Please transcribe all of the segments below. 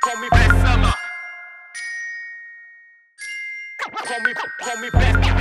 call me bestseller. Call me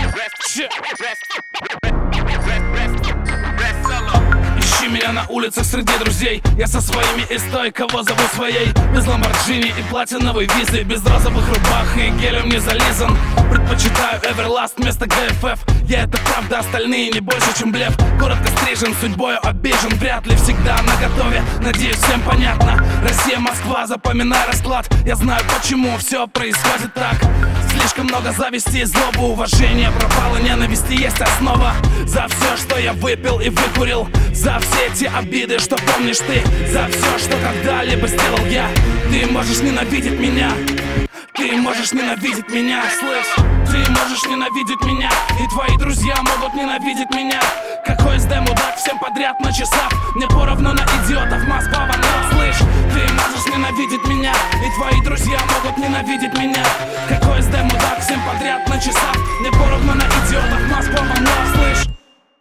bestseller. Ищи меня на улицах среди друзей. Я со своими из той, кого зову своей. Без ламборджини и платиновой визы, без розовых рубах и гелем не зализан. Предпочитаю Everlast вместо ГФФ. Я это правда, остальные не больше, чем блеф. Коротко стрижен, судьбою обижен, вряд ли всегда наготове. Надеюсь, всем понятно. Россия, Москва, запоминай расклад. Я знаю, почему все происходит так. Слишком много зависти и злобы, уважения пропало, ненависти есть основа. За все, что я выпил и выкурил, за все эти обиды, что помнишь ты, за все, что когда-либо сделал я. Ты можешь ненавидеть меня, ты можешь ненавидеть меня, слышь. Ты можешь ненавидеть меня, и твои друзья могут ненавидеть меня. Какой СД мудак, всем подряд на часах. Мне поровну на идиотов, Москва в анал, слышь. Ты можешь ненавидеть меня, и твои друзья могут ненавидеть меня. Какой СД мудак, всем подряд на часах. Мне поровну на идиотов, Москва в анал, слышь.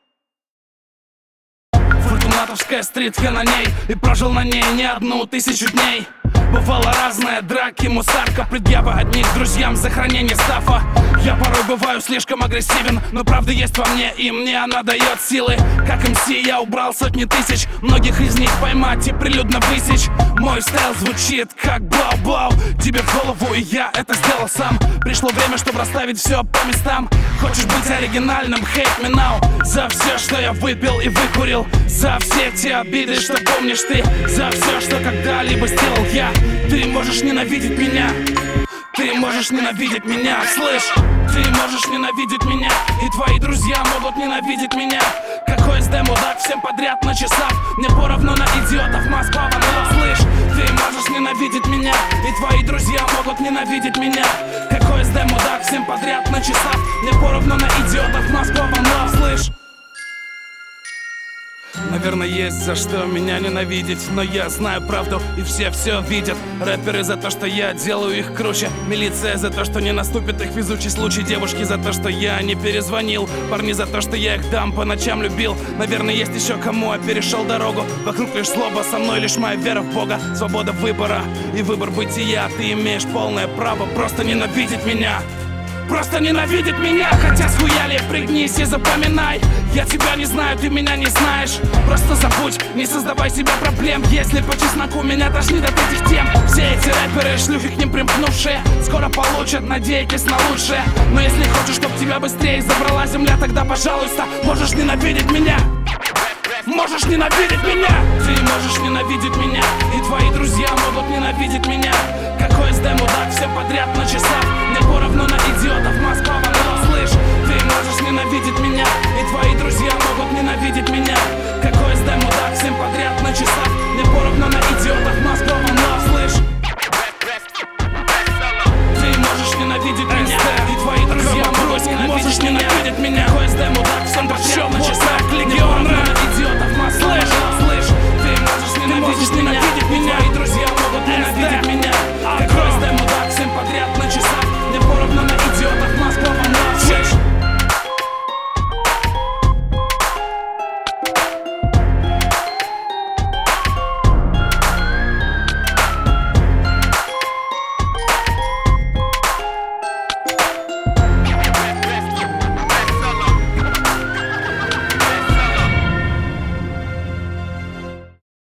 Фортунатовская стрит, я на ней, и прожил на ней не 1000 дней. Бывало разное, драки, мусарка, предъява одних друзьям за хранение стафа. Я порой бываю слишком агрессивен, но правда есть во мне, и мне она дает силы. Как МС я убрал сотни тысяч, многих из них поймать и прилюдно высечь. Мой стайл звучит как бау-бау тебе в голову, и я это сделал сам. Пришло время, чтобы расставить все по местам. Хочешь быть оригинальным, hate me now. За все, что я выпил и выкурил, за все те обиды, что помнишь ты, за все, что когда-либо сделал я. Ты можешь ненавидеть меня, ты можешь ненавидеть меня, слышь. Ты можешь ненавидеть меня, и твои друзья могут ненавидеть меня. Какой СД мудак, всем подряд на часах. Мне поровну на идиотов, Москва в анал, слышь. Ты можешь ненавидеть меня, и твои друзья могут ненавидеть меня. Какой СД мудак, всем подряд на часах. Мне поровну на идиотов, Москва в анал, слышь. Наверное, есть за что меня ненавидеть, но я знаю правду, и все видят. Рэперы за то, что я делаю их круче. Милиция за то, что не наступит их везучий случай. Девушки за то, что я не перезвонил. Парни за то, что я их там по ночам любил. Наверное, есть еще кому я перешел дорогу. Вокруг лишь злоба, со мной лишь моя вера в Бога. Свобода выбора и выбор бытия. Ты имеешь полное право просто ненавидеть меня. Просто ненавидеть меня, хотя схуяли, пригнись и запоминай. Я тебя не знаю, ты меня не знаешь. Просто забудь, не создавай себе проблем. Если по чесноку меня тошнит от этих тем. Все эти рэперы, шлюхи к ним примкнувшие, скоро получат, надейтесь на лучшее. Но если хочешь, чтоб тебя быстрее забрала земля, тогда, пожалуйста, можешь ненавидеть меня. Можешь ненавидеть меня. Ты можешь ненавидеть меня, и твои друзья могут ненавидеть меня. Какой СД мудак, всем подряд на часах. Мне поровну на идиотов, Москва в анал, слышь. Ты можешь ненавидеть меня, и твои друзья могут ненавидеть меня. Какой СД мудак, всем подряд на часах. Мне поровну на идиотов, Москва в анал, слышь. Ты можешь ненавидеть меня, и твои друзья могут ненавидеть меня. Какой СД мудак, всем подряд на часах. Легион идиотов, Москва, слышь. Ты можешь ненавидеть меня.